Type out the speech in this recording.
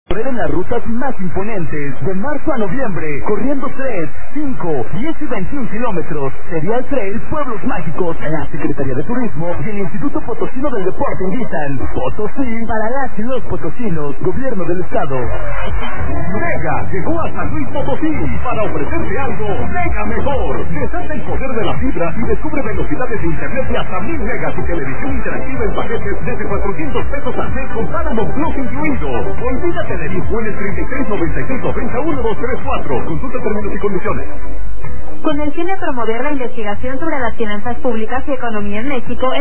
Correr en las rutas más imponentes, de marzo a noviembre, corriendo 3, 5, 10 y 21 kilómetros. Serial Trail Pueblos Mágicos, la Secretaría de Turismo y el Instituto Potosino del Deporte invitan. Potosí para las y los potosinos, Gobierno del Estado. Mega llegó a San Luis Potosí para ofrecerte algo mega mejor. Desata el poder de la fibra y descubre velocidades de internet de hasta 1000 megas y televisión interactiva en paquetes desde 400 pesos al mes con Paramount Plus incluido. Olvídate del info en el 36 96 90 1234. Consulta términos y condiciones. Con el fin de promover la investigación sobre las finanzas públicas y economía en México,